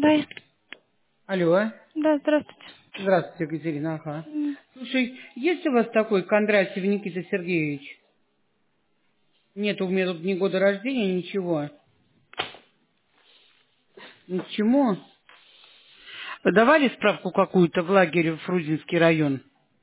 Дай. Алло. Да, здравствуйте. Здравствуйте, Екатерина. Ага. М. Слушай, есть у вас такой Кондратьев Никита Сергеевич? Нет, у меня тут ни года рождения, ничего. Ничему. Давали справку какую-то в лагере в Фрунзенский район?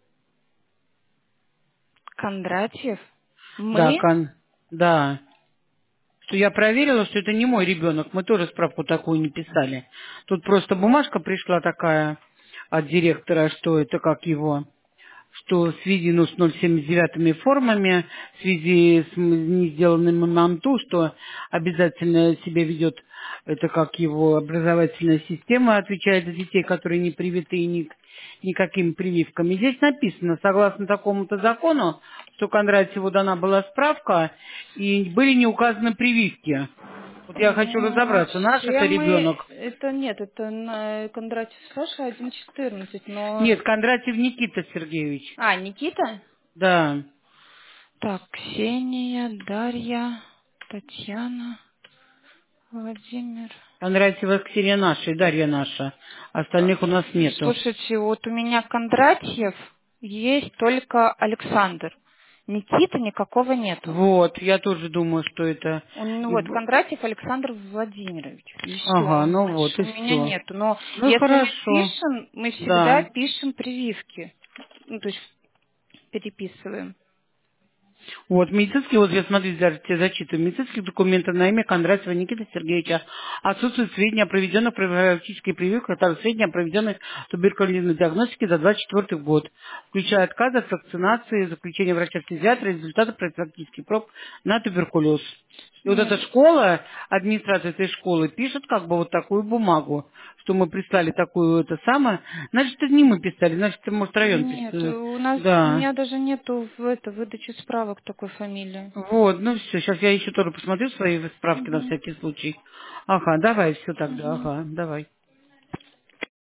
Кондратьев? Да, Мы? да. Что я проверила, что это не мой ребенок. Мы тоже справку такую не писали. Тут просто бумажка пришла такая от директора, что это как его, что в связи с 079 формами, в связи с не сделанным МАНТУ, что обязательно себя ведет, это как его образовательная система, отвечает за детей, которые не привиты никакими прививками. Здесь написано, согласно такому-то закону, что Кондратьеву дана была справка, и были не указаны прививки. Вот я хочу Ну, разобраться, наш вообще это мы... ребенок? Это нет, это Кондратьев Саша 1.14, но... Нет, Кондратьев Никита Сергеевич. А, Никита? Да. Так, Ксения, Дарья, Татьяна, Владимир. Кондратьева Ксения наша и Дарья наша. Остальных у нас нету. Слушайте, вот у меня Кондратьев есть только Александр. Никиты никакого нету. Вот, я тоже думаю, что это... Ну вот, Кондратьев Александр Владимирович. И Ага, все. ну вот, Больше и у меня все. нету. Но Ну, если мы хорошо. пишем, мы всегда Да. пишем прививки. Ну, то есть переписываем. Вот, медицинские, вот я смотрю, даже тебе зачитываю, медицинских документов на имя Кондратьева Никиты Сергеевича отсутствуют сведения о проведенных профилактических прививках, а также сведения о проведенной туберкулезной диагностике за 24 год, включая отказы от вакцинации, заключение врача-фтизиатра, результаты профилактических проб на туберкулез. И вот эта Нет, школа, администрация этой школы пишет как бы вот такую бумагу, что мы прислали такую это самое. Значит, это не мы писали, значит, это может район нет, писал. у Да. меня даже нету выдачи справок такой фамилии. Вот, ну все, сейчас я еще тоже посмотрю свои справки на Мгм. всякий случай. Ага, давай, все тогда, Мгм. ага, давай.